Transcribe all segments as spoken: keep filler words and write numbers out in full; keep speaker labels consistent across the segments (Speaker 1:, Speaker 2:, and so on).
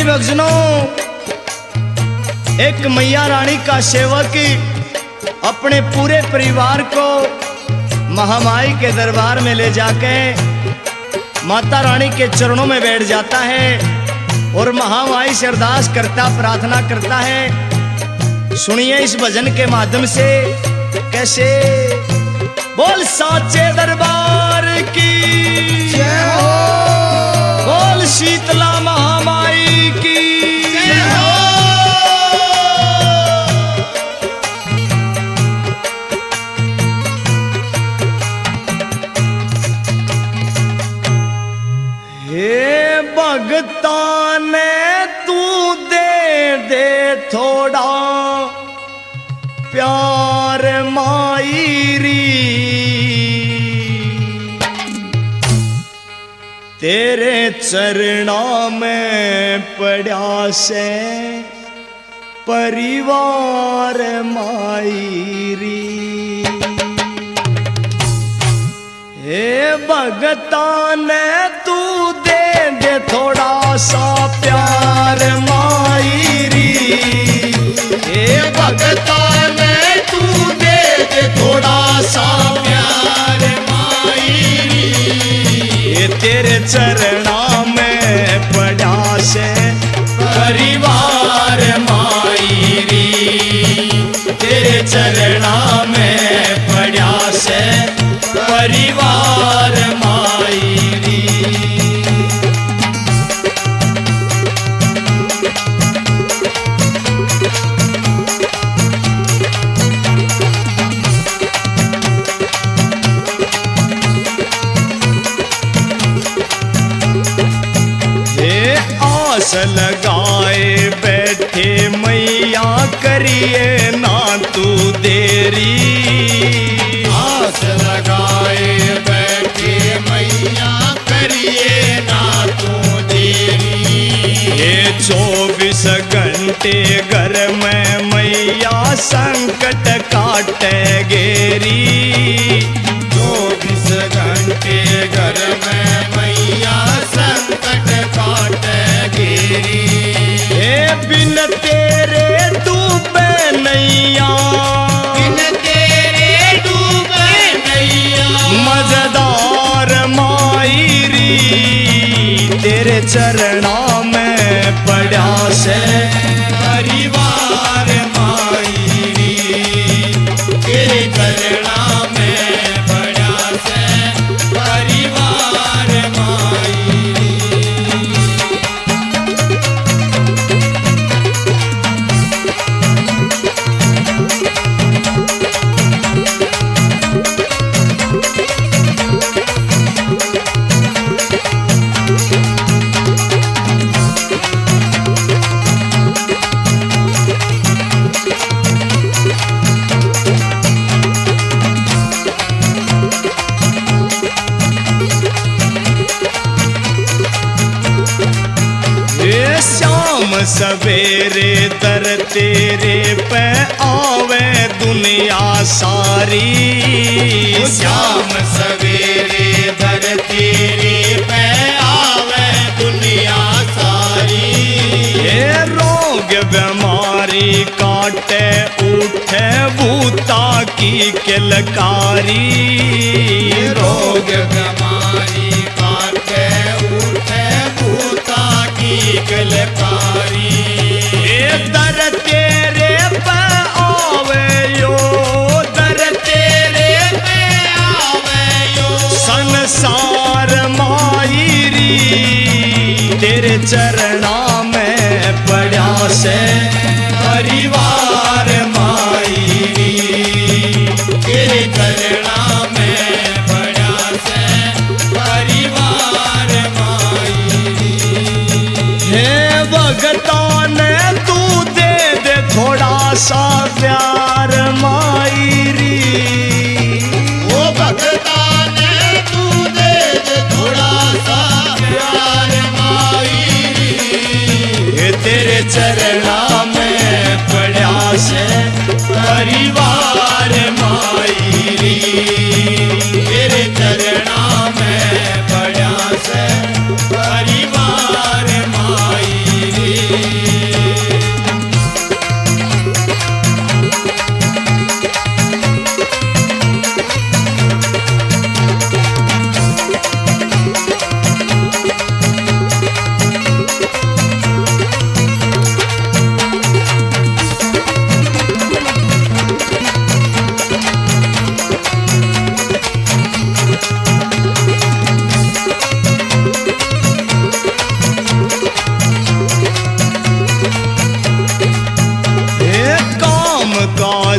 Speaker 1: भक्तजनों, एक मैया रानी का सेवक अपने पूरे परिवार को महामाई के दरबार में ले जाके माता रानी के चरणों में बैठ जाता है और महामाई से अरदास करता, प्रार्थना करता है। सुनिए इस भजन के माध्यम से कैसे। बोल साचे दरबार की
Speaker 2: जय हो,
Speaker 1: बोल शीतला महामाई की
Speaker 2: जय हो।
Speaker 1: हे भगता ने तू दे दे थोड़ा प्यार माई री, तेरे चरणों में पड़ा से परिवार माई री। हे भगता ने तू दे दे थोड़ा सा प्यार माई री, हे भगता ने तू दे दे थोड़ा सा प्यार माई री, ये तेरे चरणों में पड़ा से परिवार माई री, तेरे चरणों में पड़ा से परिवार माई री। हे आस लगाए बैठे मैया करिए ना तू देरी,
Speaker 2: आस लगाए बैठे मैया करिए ना तू देरी।
Speaker 1: ये चौबीस घंटे घर में मैया संकट काटे गेरी,
Speaker 2: चौबीस घंटे घर में मैया संकट काटे गेरी।
Speaker 1: हे बिन तेरे डूबे नैया,
Speaker 2: बिन तेरे डूबे नैया,
Speaker 1: मजेदार माई री, तेरे चरणों में पड़ा से
Speaker 2: परिवार माई री, तेरे चरणों में पड़ा से परिवार माई री।
Speaker 1: शाम सवेरे दर तेरे पे आवे दुनिया सारी,
Speaker 2: शाम सवेरे दर तेरे पे आवे दुनिया सारी।
Speaker 1: ये रोग बीमारी काटे उठे भूता की किलकारी,
Speaker 2: रोग बीमारी काटे उठे भूता की किलकारी।
Speaker 1: ये दर तेरे पे आवे यो, दर तेरे
Speaker 2: पे आवे यो,
Speaker 1: संसार माई री, तेरे चरणों में पड़ा से परिवार माई री,
Speaker 2: तेरे चरणों में पड़ा से परिवार माई री।
Speaker 1: हे भगता ने तू दे दे थोड़ा सा प्यार माई री,
Speaker 2: ओ भगता ने तू दे दे थोड़ा सा प्यार माई री,
Speaker 1: ये तेरे चरणों में पड़ा से परिवार माई री,
Speaker 2: तेरे चरणों में पड़ा से परिवार माई री।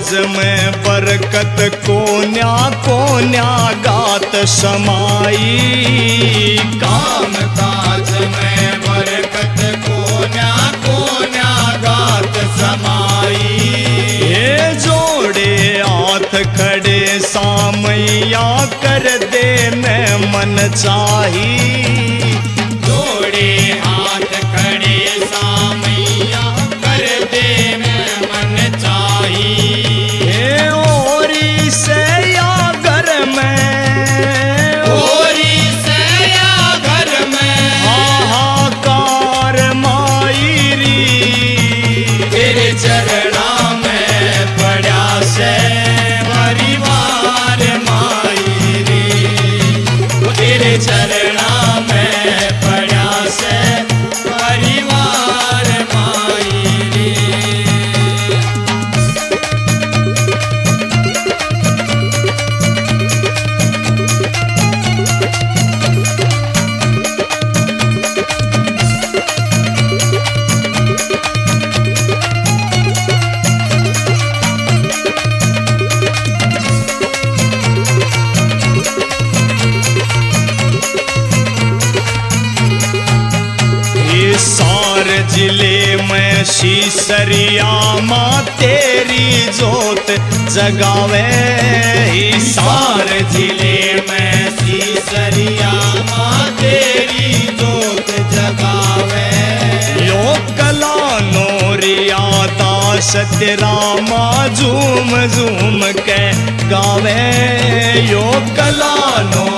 Speaker 1: काज में बरकत कोन्या कोन्या गात समाई।
Speaker 2: काम काज में बरकत कोन्या कोन्या गात समाई।
Speaker 1: ये जोड़े हाथ खड़े सामैया कर दे मैं मन चाही।
Speaker 2: जोड़े हाथ खड़े सामैया कर दे मैं मन चाही।
Speaker 1: ये ओरी से या घर में,
Speaker 2: ओरी से या घर में
Speaker 1: हाहाकार माई री।
Speaker 2: तेरे चरणा में पड़ा से परिवार माई रे। वो तेरे चरणा में पड़ा से परिवार माई रे।
Speaker 1: हिसार जिले में शीसरिया माँ तेरी जोत जगावे।
Speaker 2: हिसार जिले में सीसरिया माँ तेरी जोत जगावे।
Speaker 1: यो कला नोरिया दास तेरा माँ झूम झूम के गावे। यो कला नो